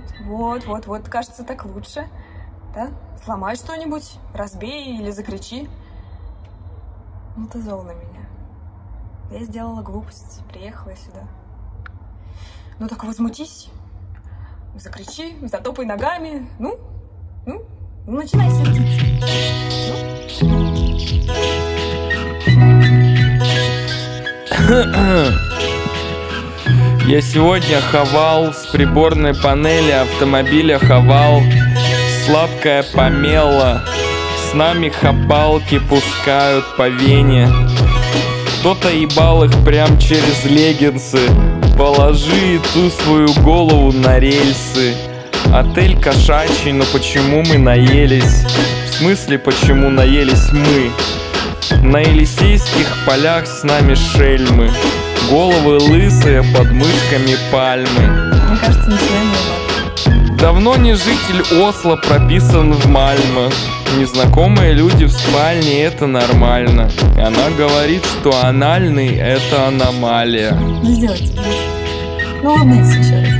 Вот, кажется, так лучше. Да? Сломай что-нибудь, разбей или закричи. Ну ты зол на меня. Я сделала глупость, приехала сюда. Ну так возмутись, закричи, затопай ногами. Ну, начинай сердиться. Я сегодня хавал с приборной панели автомобиля, хавал сладкая помела. С нами хапалки пускают по вене. Кто-то ебал их прям через леггинсы. Положи ту свою голову на рельсы. Отель кошачий, но почему мы наелись? В смысле, почему наелись мы? На Елисейских полях с нами шельмы. Головы лысые под мышками пальмы. Мне кажется, начинаем ебаться. Давно не житель Осло, прописан в Мальме. Незнакомые люди в спальне — это нормально. Она говорит, что анальный — это аномалия. Ну сделайте. Ну улыбнитесь еще раз.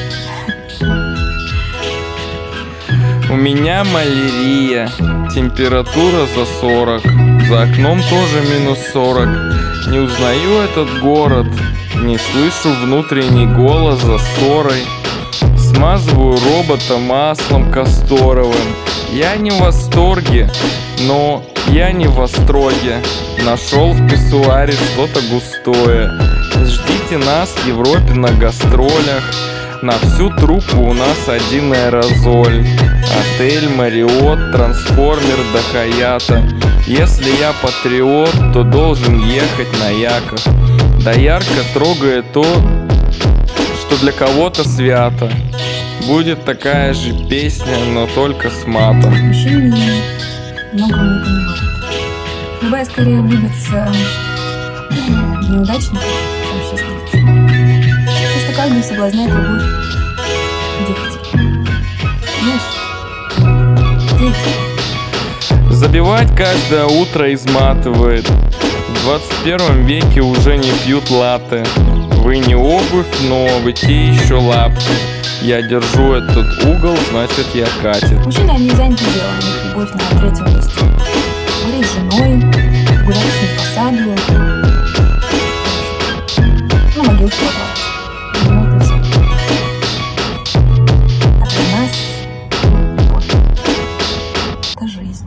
У меня малярия, температура за 40. За окном тоже минус 40. Не узнаю этот город, не слышу внутренний голос за ссорой. Смазываю робота маслом касторовым. Я не в восторге, но я не в восторге. Нашел в писсуаре что-то густое. Ждите нас в Европе на гастролях. На всю труппу у нас один аэрозоль. Отель, Мариот, трансформер до Хаята. Если я патриот, то должен ехать на яках. Да ярко трогает то, что для кого-то свято. Будет такая же песня, но только с матом. Мужчины многого не понимают. Любая скорее влюбится в неудачника, чем счастливца. Потому что каждый соблазняет любовь дети. Понимаешь? Дети. Забивать каждое утро изматывает. В 21 веке уже не пьют латте. Вы не обувь, но вы те еще лапти. Я держу этот угол, значит я Катя. Мужчины, они заняты делом, у них любовь на третьем месте. Говорить с женой, гулять с ней по саду. Ну, могилку поплакать. Ну, это все. А для нас любовь — это жизнь.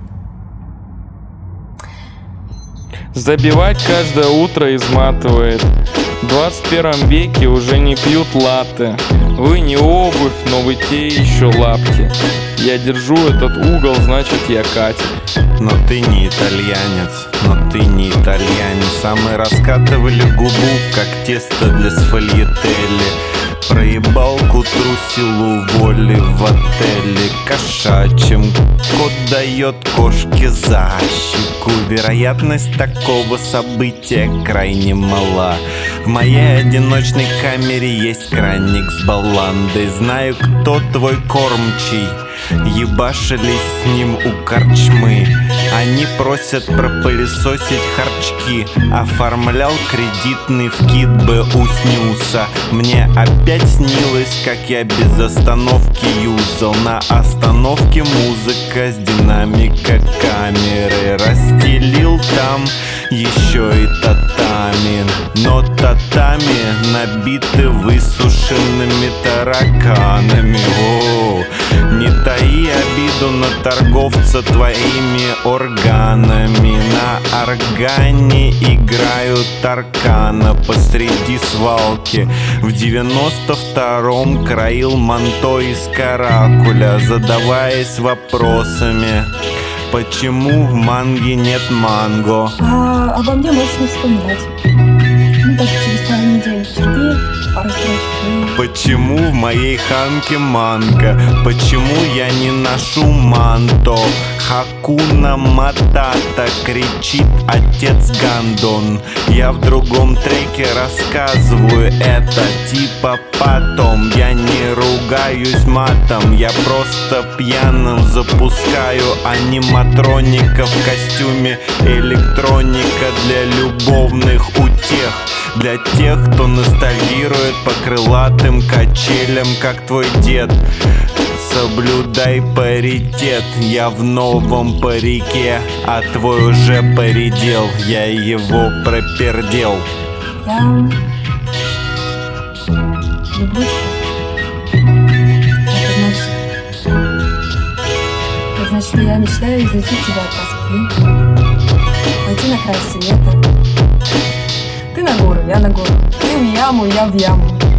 Забивать каждое утро изматывает. В 21 веке уже не пьют латте. Вы не обувь, но вы те еще лапти. Я держу этот угол, значит я Катя. Но ты не итальянец, но ты не итальянец. А мы раскатывали губу, как тесто для сфальетели. Проебал к утру силу воли в отеле кошачьем. Кот дает кошке за щеку. Вероятность такого события крайне мала. В моей одиночной камере есть краник с балландой. Знаю, кто твой кормчий. Ебашились с ним у корчмы. Они просят пропылесосить харчки. Оформлял кредитный вкид Б у снюса. Мне опять снилось, как я без остановки юзал. На остановке музыка с динамика камеры. Расстелил там еще и татами. Но татами набиты высушенными тараканами. О, не таи обиду на торговца твоими органами. На органе играют Таркана посреди свалки. В 92-м краил манто из каракуля, задаваясь вопросами: почему в манге нет манго? Обо мне можешь не вспоминать. Ну так через пару недель терпи, пару строчек. Почему в моей ханке манго? Почему я не ношу манто? Хакуна Матата, кричит отец Гандон. Я в другом треке рассказываю это типа потом. Я не ругаюсь матом, я просто пьяным запускаю аниматроника в костюме. Электроника для любовных утех. Для тех, кто ностальгирует танцует по крылатым качелям, как твой дед. Соблюдай паритет, я в новом парике, а твой уже поредел, я его пропердел. Я люблю тебя. Это значит, что я мечтаю излечить тебя от тоски, пойти на край света. Ты на гору, я на гору, ты в яму, я в яму.